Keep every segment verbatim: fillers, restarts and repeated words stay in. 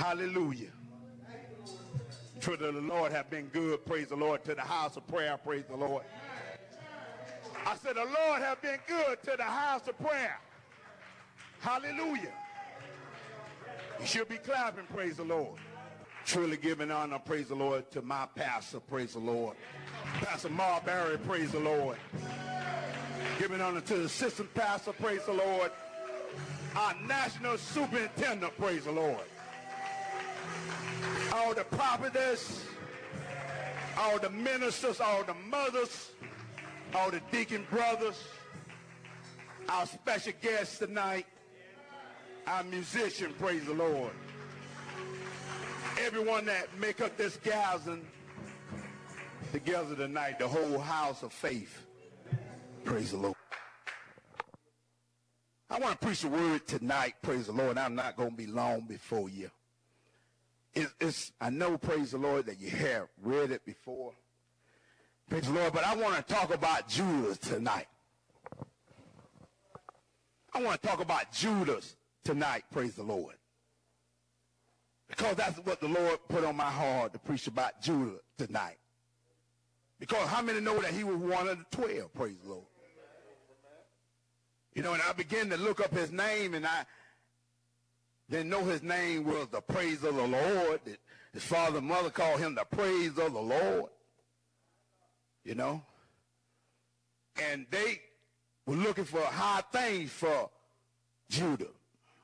Hallelujah. For the Lord have been good, praise the Lord. To the house of prayer, praise the Lord. I said the Lord have been good to the house of prayer. Hallelujah. You should be clapping, praise the Lord. Truly giving honor, praise the Lord, to my pastor, praise the Lord. Pastor Marbury, praise the Lord. Giving honor to the assistant pastor, praise the Lord. Our national superintendent, praise the Lord. All the prophetess, all the ministers, all the mothers, all the deacon brothers, our special guest tonight, our musician, praise the Lord. Everyone that make up this gathering together tonight, the whole house of faith, praise the Lord. I want to preach a word tonight, praise the Lord. I'm not going to be long before you. It's, it's, I know, praise the Lord, that you have read it before. Praise the Lord, but I want to talk about Judas tonight. I want to talk about Judas tonight, praise the Lord. Because that's what the Lord put on my heart to preach about Judas tonight. Because how many know that he was one of the twelve, praise the Lord. You know, and I began to look up his name, and I didn't know his name was the praise of the Lord. That his father and mother called him the praise of the Lord. You know. And they were looking for high things for Judah.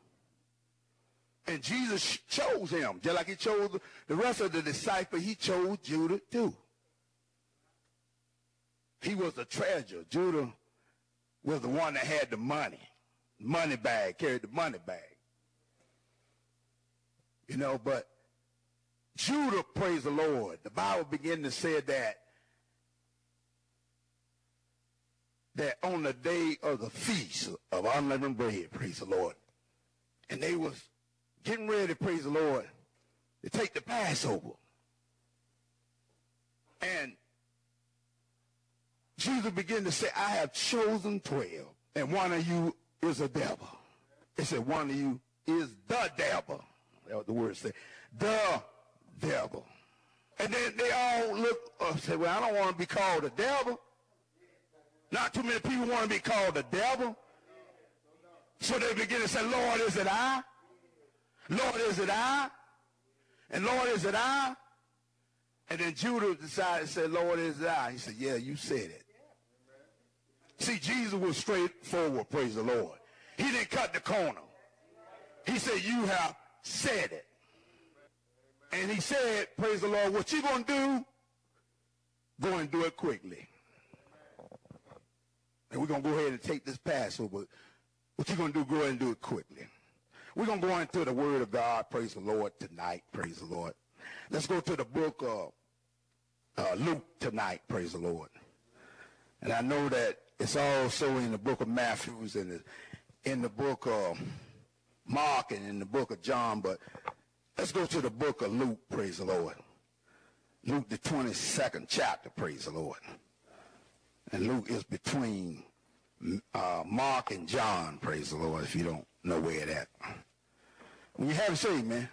And Jesus chose him. Just like he chose the rest of the disciples, he chose Judah too. He was the treasure. Judah was the one that had the money. Money bag, carried the money bag. You know, but Judah, praise the Lord. The Bible began to say that, that on the day of the feast of unleavened bread, praise the Lord, and they was getting ready, praise the Lord, to take the Passover. And Jesus began to say, I have chosen twelve, and one of you is a devil. It said one of you is the devil. That's what the word said. The devil. And then they all look up and say, well, I don't want to be called a devil. Not too many people want to be called a devil. So they begin to say, Lord, is it I? Lord, is it I? And Lord, is it I? And then Judah decided to say, Lord, is it I? He said, yeah, you said it. See, Jesus was straightforward, praise the Lord. He didn't cut the corner. He said, you have said it. And he said, praise the Lord, what you going to do, go and do it quickly. And we're going to go ahead and take this Passover. What you going to do, go ahead and do it quickly. We're going to go into the word of God, praise the Lord, tonight, praise the Lord. Let's go to the book of uh, Luke tonight, praise the Lord. And I know that it's also in the book of Matthew, and in, in the book of Mark, and in the book of John, but let's go to the book of Luke, praise the Lord. Luke, the twenty-second chapter, praise the Lord. And Luke is between uh, Mark and John, praise the Lord, if you don't know where it at. When you have it, say, man.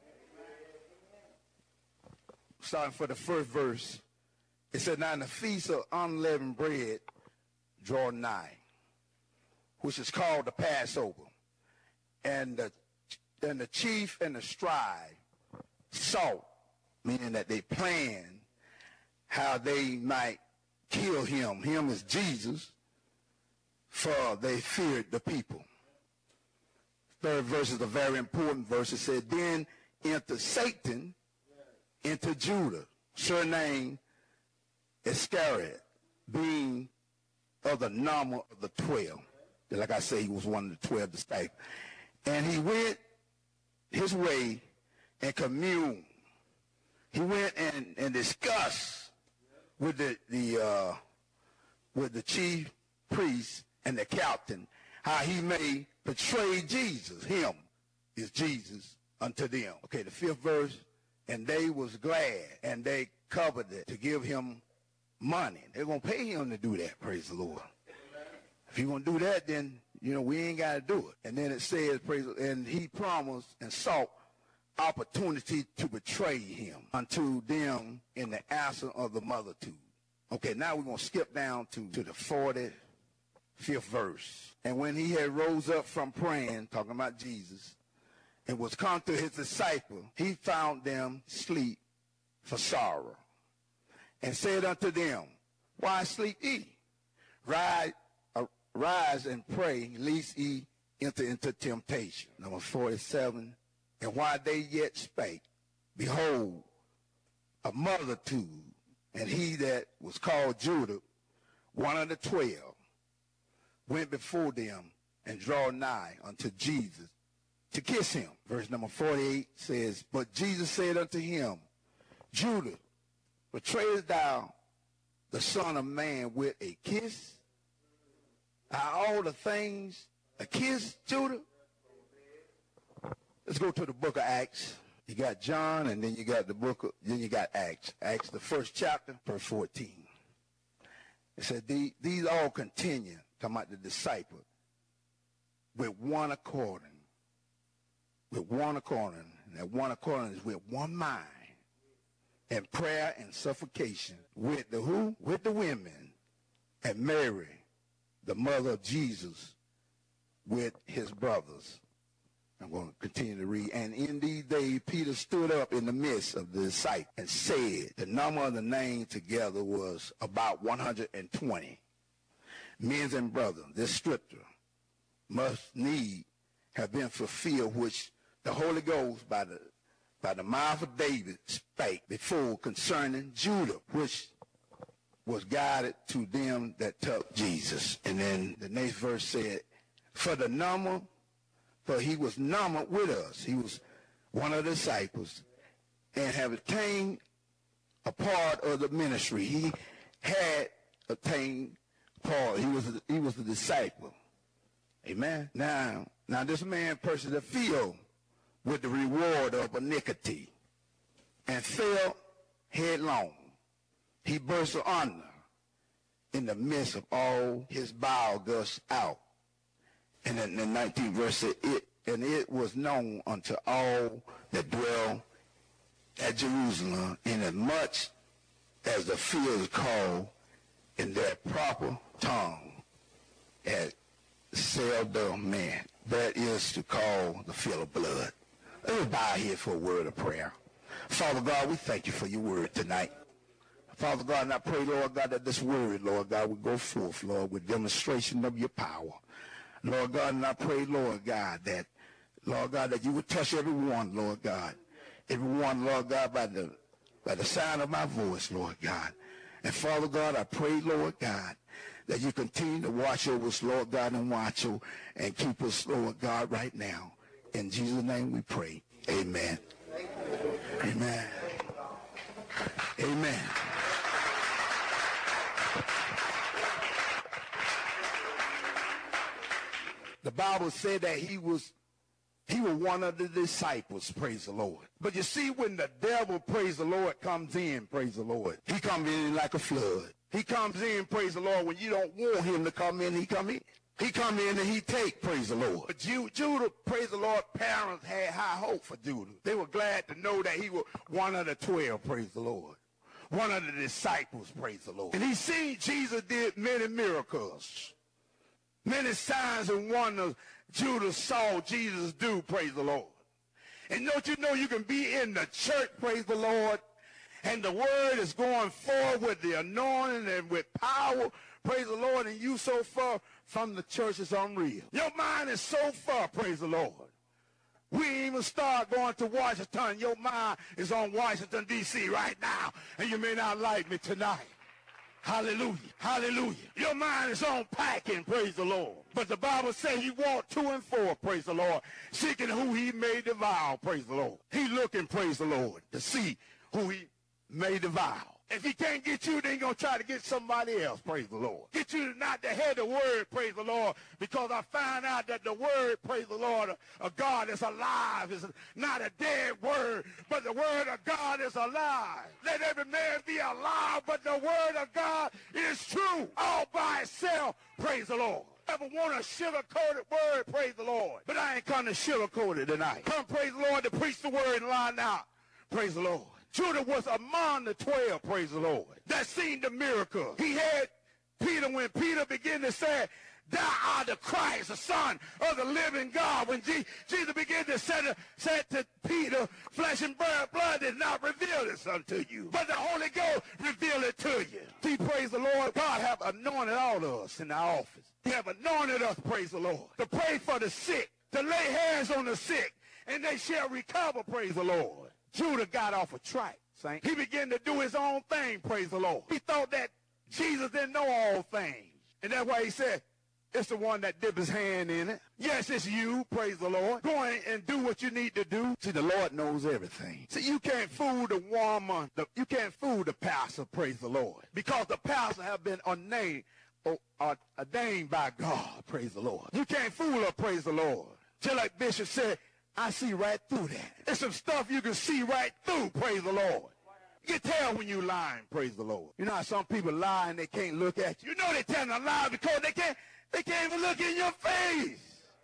Starting for the first verse, it said, now in the feast of unleavened bread draw nigh, which is called the Passover. And the, and the chief and the scribe sought, meaning that they planned how they might kill him. Him is Jesus, for they feared the people. Third verse is a very important verse. It said, then enter Satan into Judah, surnamed Iscariot, being of the number of the twelve. Like I say, he was one of the twelve disciples. And he went his way and communed. He went and, and discussed with the, the uh, with the chief priest and the captain how he may betray Jesus. Him is Jesus unto them. Okay, the fifth verse. And they was glad, and they covered it to give him money. They're going to pay him to do that, praise the Lord. If you're going to do that, then, you know, we ain't got to do it. And then it says, praise, and he promised and sought opportunity to betray him unto them in the answer of the multitude. Okay, now we're going to skip down to, to the forty-fifth verse. And when he had rose up from praying, talking about Jesus, and was come to his disciples, he found them asleep for sorrow, and said unto them, why sleep ye? Rise, uh, rise and pray, lest ye enter into temptation. Number forty-seven. And while they yet spake, behold, a multitude, and he that was called Judas, one of the twelve, went before them and draw nigh unto Jesus to kiss him. Verse number forty-eight says, but Jesus said unto him, Judas, betrayest thou the Son of Man with a kiss? Are all the things a kiss, Judas? Let's go to the book of Acts. You got John, and then you got the book of, then you got Acts. Acts, the first chapter, verse fourteen. It said, these, these all continue, talking about the disciples, with one accord. With one accord. And that one accord is with one mind. And prayer and supplication. With the who? With the women. And Mary, the mother of Jesus, with his brothers. I'm going to continue to read. And in these days, Peter stood up in the midst of the disciples and said, the number of the names together was about one hundred twenty. Men and brothers, this scripture must need have been fulfilled, which the Holy Ghost by the by the mouth of David spake before concerning Judah, which was guided to them that took Jesus. And then the next verse said, for the number For he was numbered with us. He was one of the disciples and have attained a part of the ministry. He had attained part. He was a, he was a disciple. Amen. Now, now this man purchased a field with the reward of iniquity and fell headlong. He burst under in the midst of all his bile gushed out. And in the nineteenth verse said, it, and it was known unto all that dwell at Jerusalem, inasmuch as the field is called in their proper tongue at Seldom Man. That is to call the field of blood. Let us bow here for a word of prayer. Father God, we thank you for your word tonight. Father God, and I pray, Lord God, that this word, Lord God, will go forth, Lord, with demonstration of your power. Lord God, and I pray, Lord God, that, Lord God, that you would touch everyone, Lord God. Everyone, Lord God, by the by the sound of my voice, Lord God. And Father God, I pray, Lord God, that you continue to watch over us, Lord God, and watch over and keep us, Lord God, right now. In Jesus' name we pray. Amen. Amen. Amen. The Bible said that he was he was one of the disciples, praise the Lord. But you see, when the devil, praise the Lord, comes in, praise the Lord, he comes in like a flood. He comes in, praise the Lord, when you don't want him to come in, he come in. He come in and he take, praise the Lord. But Judah, praise the Lord, parents had high hope for Judah. They were glad to know that he was one of the twelve, praise the Lord. One of the disciples, praise the Lord. And he seen Jesus did many miracles. Many signs and wonders Judas saw Jesus do, praise the Lord. And don't you know you can be in the church, praise the Lord, and the word is going forward with the anointing and with power, praise the Lord, and you so far from the church is unreal. Your mind is so far, praise the Lord. We ain't even start going to Washington. Your mind is on Washington, D C right now, and you may not like me tonight. Hallelujah. Hallelujah. Your mind is on packing, praise the Lord. But the Bible says he walked to and fro, praise the Lord, seeking who he may devour, praise the Lord. He looking, praise the Lord, to see who he may devour. If he can't get you, then he's going to try to get somebody else, praise the Lord. Get you to not to hear the word, praise the Lord, because I find out that the word, praise the Lord, of God is alive. It's not a dead word, but the word of God is alive. Let every man be alive, but the word of God is true all by itself, praise the Lord. Ever want a sugar-coated word, praise the Lord. But I ain't come to sugarcoat it tonight. Come, praise the Lord, to preach the word and line out, praise the Lord. Judah was among the twelve, praise the Lord, that seen the miracle. He had Peter when Peter began to say, thou art the Christ, the Son of the living God. When G Jesus began to say to, say to Peter, flesh and blood did not reveal this unto you, but the Holy Ghost revealed it to you. See, praise the Lord, God have anointed all of us in our office. He have anointed us, praise the Lord, to pray for the sick, to lay hands on the sick, and they shall recover, praise the Lord. Judah got off a track, saint. He began to do his own thing, praise the Lord. He thought that Jesus didn't know all things. And that's why he said, it's the one that dipped his hand in it. Yes, it's you, praise the Lord. Go in and do what you need to do. See, the Lord knows everything. See, you can't fool the woman. The, you can't fool the pastor, praise the Lord. Because the pastor have been ordained, or, or, ordained by God, praise the Lord. You can't fool her, praise the Lord. Just like Bishop said, I see right through that. There's some stuff you can see right through, praise the Lord. You can tell when you lying, praise the Lord. You know how some people lie and they can't look at you? You know they're telling a lie because they can't, they can't even look in your face.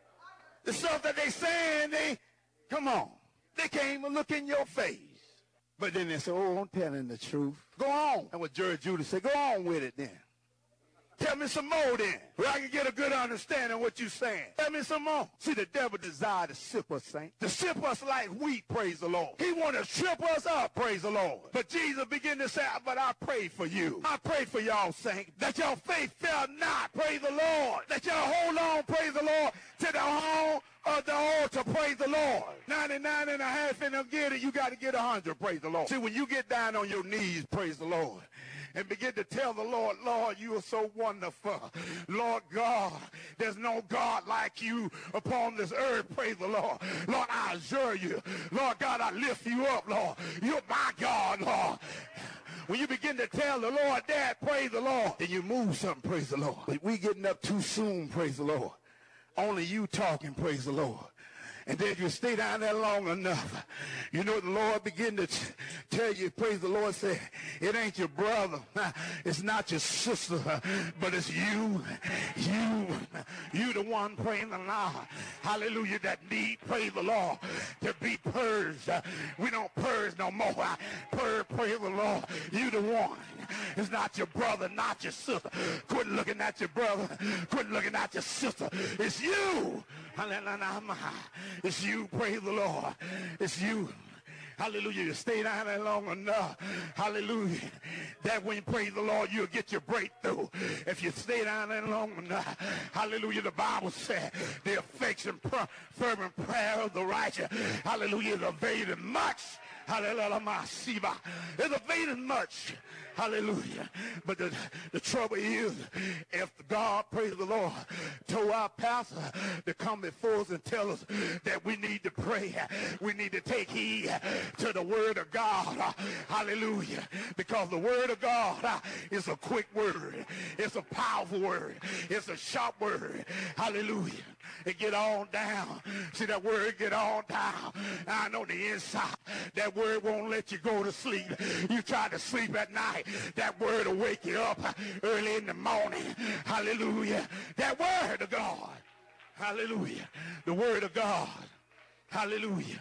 The stuff that they saying, they, come on, they can't even look in your face. But then they say, oh, I'm telling the truth. Go on. And what Jerry Judah said, go on with it then. Tell me some more then, where I can get a good understanding of what you're saying. Tell me some more. See, the devil desire to sip us, saint. To sip us like wheat, praise the Lord. He want to trip us up, praise the Lord. But Jesus began to say, but I pray for you. I pray for y'all, saint, that your faith fail not, praise the Lord. That y'all hold on, praise the Lord, to the home of the altar, praise the Lord. ninety-nine and a half and they'll get it, you got to get one hundred, praise the Lord. See, when you get down on your knees, praise the Lord, and begin to tell the Lord, Lord, you are so wonderful. Lord God, there's no God like you upon this earth, praise the Lord. Lord, I assure you. Lord God, I lift you up, Lord. You're my God, Lord. When you begin to tell the Lord that, praise the Lord, then you move something, praise the Lord. But we getting up too soon, praise the Lord. Only you talking, praise the Lord. And then you stay down there long enough. You know the Lord begin to t- tell you, praise the Lord, say, it ain't your brother. It's not your sister, but it's you. You. You the one praying the Lord. Hallelujah, that need, praise the Lord, to be purged. We don't purge no more. Purge, praise the Lord. You the one. It's not your brother, not your sister. Quit looking at your brother. Quit looking at your sister. It's you. It's you, praise the Lord. It's you. Hallelujah. You stay down there long enough. Hallelujah. That when you praise the Lord, you'll get your breakthrough. If you stay down there long enough. Hallelujah. The Bible said the affection, fervent prayer of the righteous. Hallelujah. Is availeth much. Hallelujah. It's availeth much. Hallelujah. But the, the trouble is, if God, praise the Lord, told our pastor to come before us and tell us that we need to pray, we need to take heed to the word of God. Hallelujah. Because the word of God is a quick word. It's a powerful word. It's a sharp word. Hallelujah. It get on down. See, that word get on down. I know the inside. That word won't let you go to sleep. You try to sleep at night. That word will wake you up early in the morning. Hallelujah. That word of God. Hallelujah. The word of God. Hallelujah.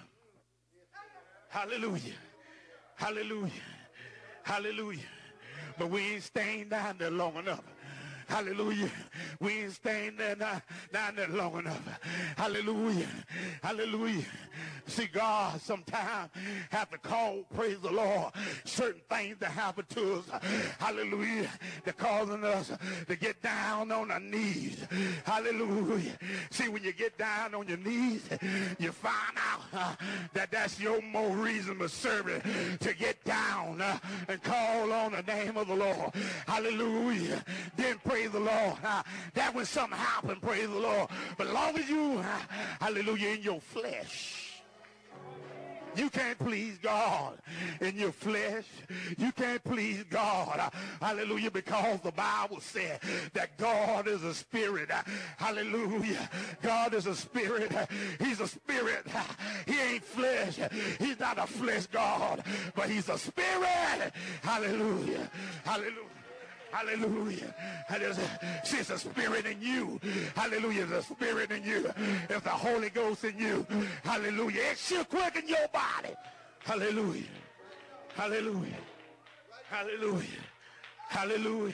Hallelujah. Hallelujah. Hallelujah. But we ain't staying down there long enough. Hallelujah. We ain't staying there down, down there long enough. Hallelujah. Hallelujah. See, God sometimes have to call, praise the Lord, certain things that happen to us. Hallelujah. They're causing us to get down on our knees. Hallelujah. See, when you get down on your knees, you find out uh, that that's your more reasonable service to get down uh, and call on the name of the Lord. Hallelujah. Then praise the Lord. Uh, that when something happened, praise the Lord. But as long as you, uh, hallelujah, in your flesh, You can't please God in your flesh. You can't please God, hallelujah, because the Bible said that God is a spirit. Hallelujah. God is a spirit. He's a spirit. He ain't flesh. He's not a flesh God, but he's a spirit. Hallelujah. Hallelujah. Hallelujah. See, it's a spirit in you. Hallelujah. There's a spirit in you. There's the Holy Ghost in you. Hallelujah. It should quicken your body. Hallelujah. Hallelujah. Hallelujah. Hallelujah.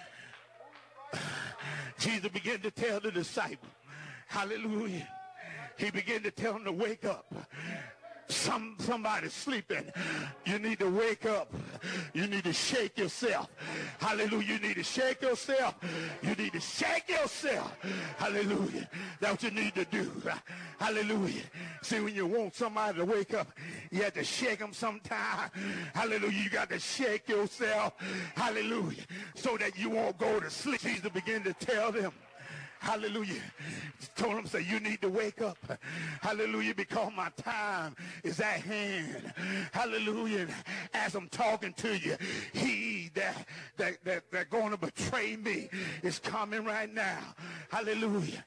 Jesus began to tell the disciples. Hallelujah. He began to tell them to wake up. Some somebody's sleeping. You need to wake up. You need to shake yourself. Hallelujah. You need to shake yourself. You need to shake yourself. Hallelujah. That's what you need to do. Hallelujah. See, when you want somebody to wake up, you have to shake them sometime. Hallelujah. You got to shake yourself. Hallelujah. So that you won't go to sleep. Jesus began to tell them. Hallelujah. Told him, say, you need to wake up. Hallelujah, because my time is at hand. Hallelujah. As I'm talking to you, he that that that, that going to betray me is coming right now. Hallelujah.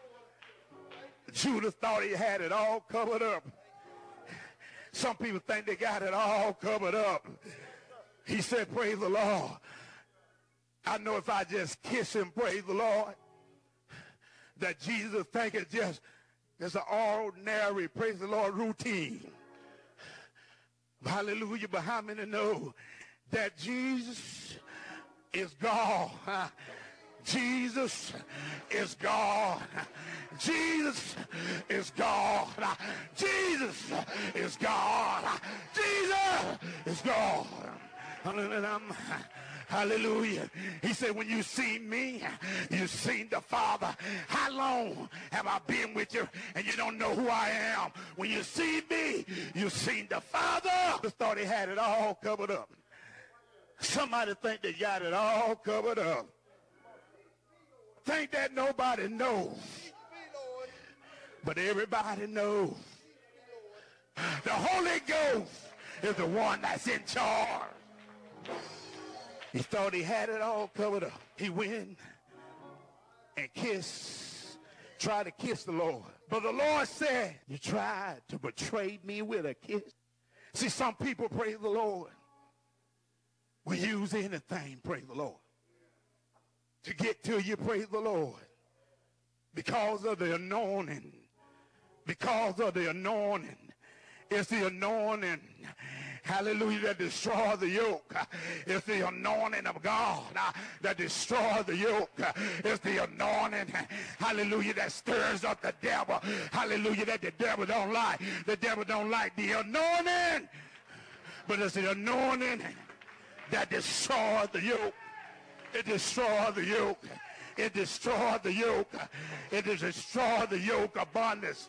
Judas thought he had it all covered up. Some people think they got it all covered up. He said, praise the Lord. I know if I just kiss him, praise the Lord, that Jesus think it's just it's an ordinary, praise the Lord, routine. Hallelujah. But how many know that Jesus is God? Jesus is God. Jesus is God. Jesus is God. Jesus is God. Hallelujah. He said, when you see me, you seen the Father. How long have I been with you and you don't know who I am? When you see me, you seen the Father. Just thought he had it all covered up. Somebody think they got it all covered up. Think that nobody knows. But everybody knows. The Holy Ghost is the one that's in charge. He thought he had it all covered up. He went and kissed, tried to kiss the Lord. But the Lord said, you tried to betray me with a kiss. See, some people, praise the Lord, will use anything, praise the Lord, to get to you, praise the Lord, because of the anointing. Because of the anointing. It's the anointing, hallelujah, that destroys the yoke. It's the anointing of God uh, that destroys the yoke. It's the anointing, hallelujah, that stirs up the devil. Hallelujah, that the devil don't like. The devil don't like the anointing. But it's the anointing that destroys the yoke. It destroys the yoke. It destroys the yoke. It destroys the yoke of bondage.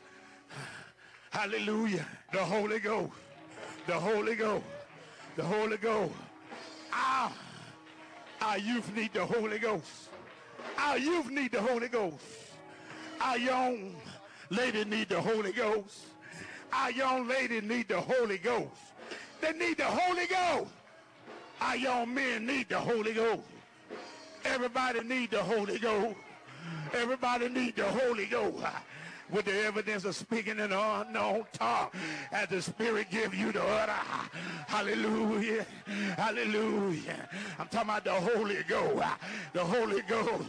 Hallelujah. The Holy Ghost. The Holy Ghost. The Holy Ghost. Our, our youth need the Holy Ghost. Our youth need the Holy Ghost. Our young lady need the Holy Ghost. Our young lady need the Holy Ghost. They need the Holy Ghost. Our young men need the Holy Ghost. Everybody need the Holy Ghost. Everybody need the Holy Ghost. With the evidence of speaking in an unknown tongue as the Spirit give you the order. Hallelujah. Hallelujah. I'm talking about the Holy Ghost. The Holy Ghost.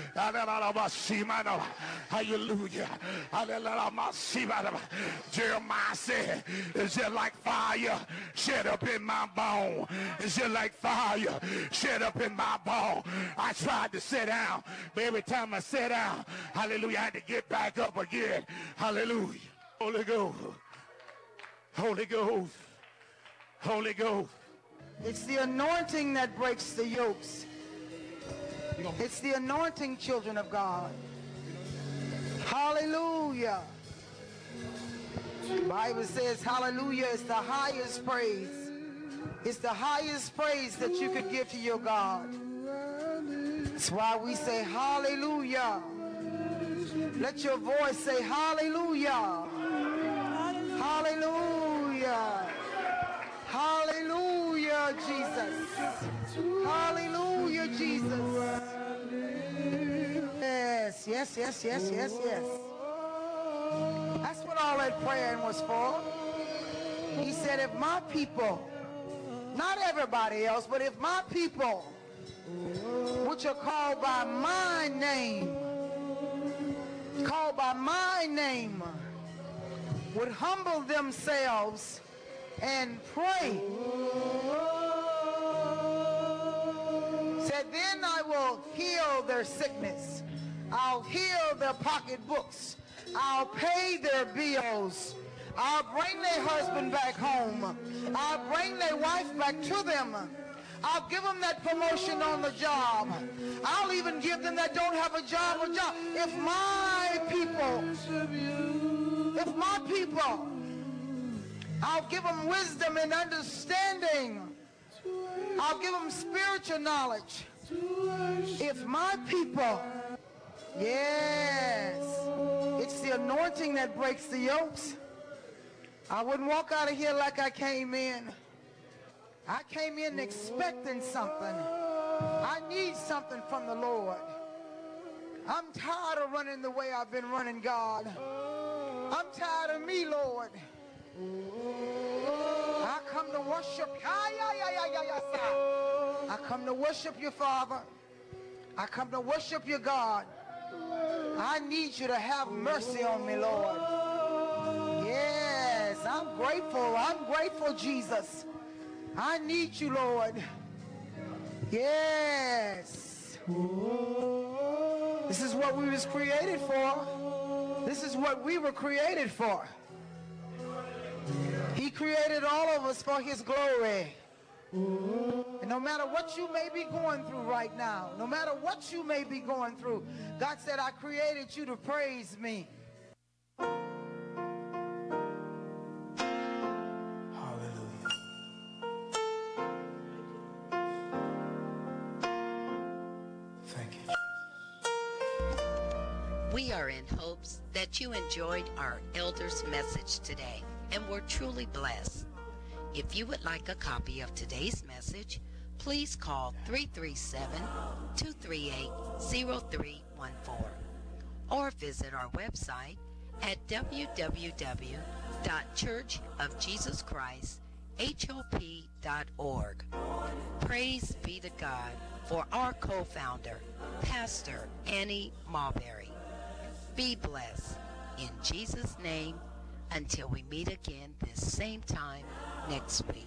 Hallelujah. Hallelujah. Jeremiah said, it's just like fire shed up in my bone. It's just like fire shed up in my bone. I tried to sit down, but every time I sat down, hallelujah, I had to get back up again. Hallelujah. Holy Ghost. Holy Ghost. Holy Ghost. It's the anointing that breaks the yokes. It's the anointing, children of God. Hallelujah. The Bible says hallelujah is the highest praise. It's the highest praise that you could give to your God. That's why we say hallelujah. Let your voice say hallelujah. Hallelujah. Hallelujah, Jesus. Yes, yes, yes, yes, yes, yes. That's what all that praying was for. He said, if my people, not everybody else, but if my people, which are called by my name, called by my name, would humble themselves and pray, said, then I will heal their sickness. I'll heal their pocketbooks. I'll pay their bills. I'll bring their husband back home. I'll bring their wife back to them. I'll give them that promotion on the job. I'll even give them that don't have a job a job. If my people, if my people, I'll give them wisdom and understanding. I'll give them spiritual knowledge. If my people, yes, it's the anointing that breaks the yokes. I wouldn't walk out of here like I came in. I came in expecting something. I need something from the Lord. I'm tired of running the way I've been running, God. I'm tired of me, Lord. I come to worship. I come to worship you, Father. I come to worship you, God. I need you to have mercy on me, Lord. Yes, I'm grateful. I'm grateful, Jesus. I need you, Lord. Yes. This is what we was created for. This is what we were created for. He created all of us for his glory. And no matter what you may be going through right now, no matter what you may be going through, God said, I created you to praise me. We are in hopes that you enjoyed our elders' message today and were truly blessed. If you would like a copy of today's message, please call three three seven, two three eight, zero three one four or visit our website at w w w dot church of jesus christ hop dot org. Praise be to God for our co-founder, Pastor Annie Marbury. Be blessed in Jesus' name until we meet again this same time next week.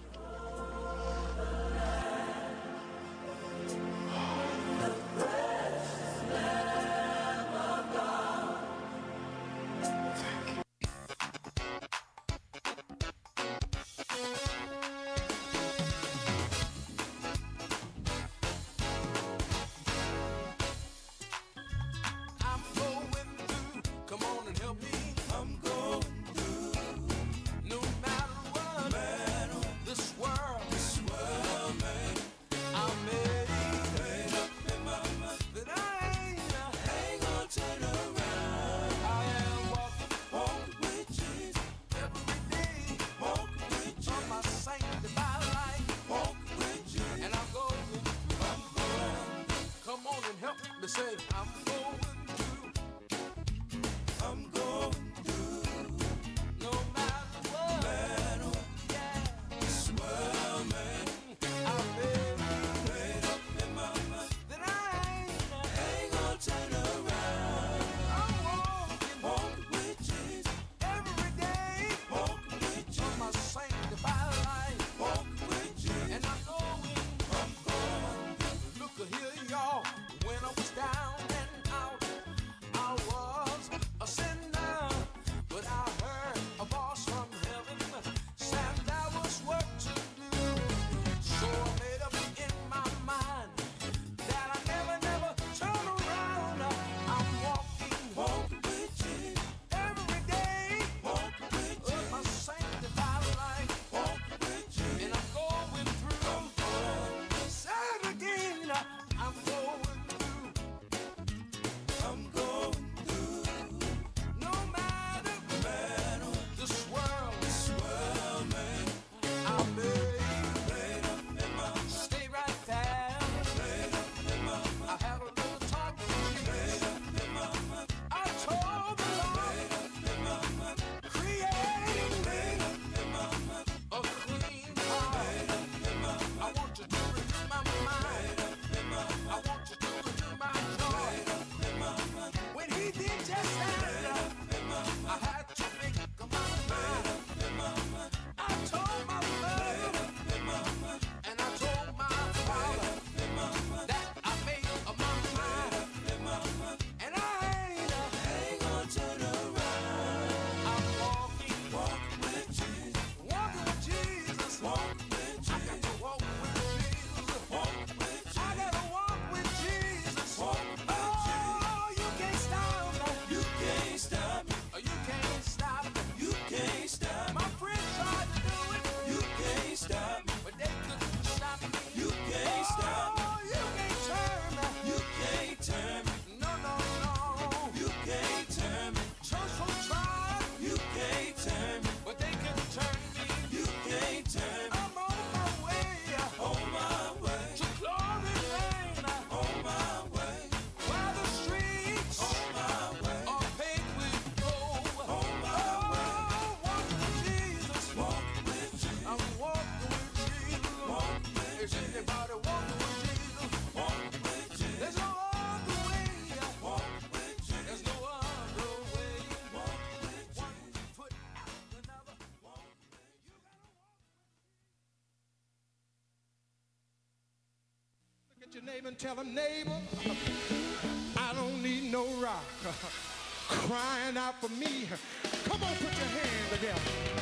your neighbor and tell him, neighbor, I don't need no rock crying out for me. Come on, put your hand together.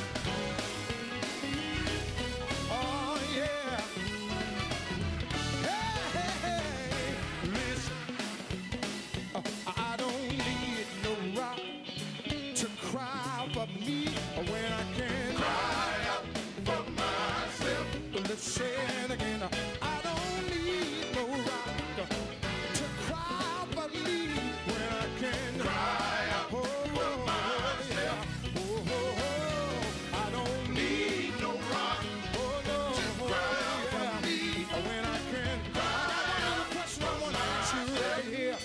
Oh, yeah. Hey, hey, hey. Listen, uh, I don't need no rock to cry for me when I can cry out for myself. Let's say it again. I don't need no rock to cry for me when I can cry out oh, for myself. Yeah. Oh, oh, oh. I don't need no rock oh, no, to cry yeah. for me when I can cry. I got one question I want to ask you right here.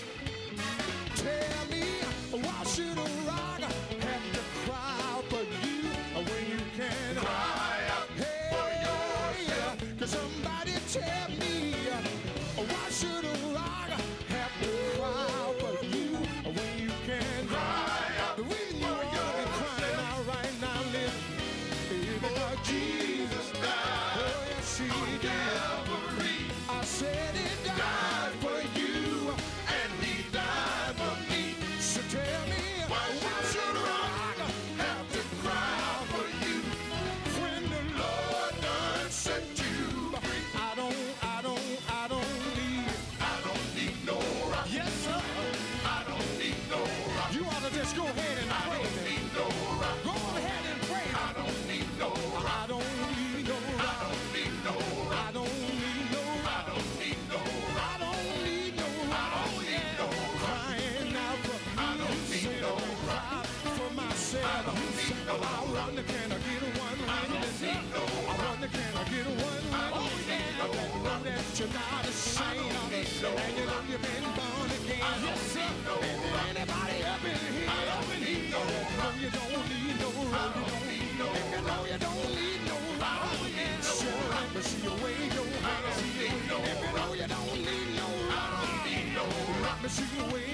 Tell me, why should a rock have to cry for you when you can cry out hey, for yourself? Yeah. Cause somebody tell me, why should a rock have to cry for you when you can cry out? The reason you all been crying out right now, listen, is because Jesus died. Oh yes, he did. I said he died for you, and he died for me. So tell me, why should a rock have to cry for you when the Lord done set you free? I don't, I don't, I don't need, I don't need no rock. Yes, sir. I don't need no rock. You ought to just go ahead and pray. I don't need no rock. Go ahead and pray. I don't need no rock. I don't need no rock. I don't need no rock. I don't need no rock. I don't need no rock. I don't need no rock. I don't need no rock. Crying out for me. I don't need no rock. For myself. I don't need no rock. I wonder can I get one right? I don't need no rock. I wonder can I get one right? I don't need no rock. I know that you're not a saint. And you know you've been born again. I don't need no rock. Anybody up in here? I don't need no rock. No, you don't need no rock. I don't need no rock. If you know you don't need no rock. I don't need no rock. Let me see you wave your hand. I don't need no rock. If you know you don't need no rock. I don't need no rock. Let me see you wave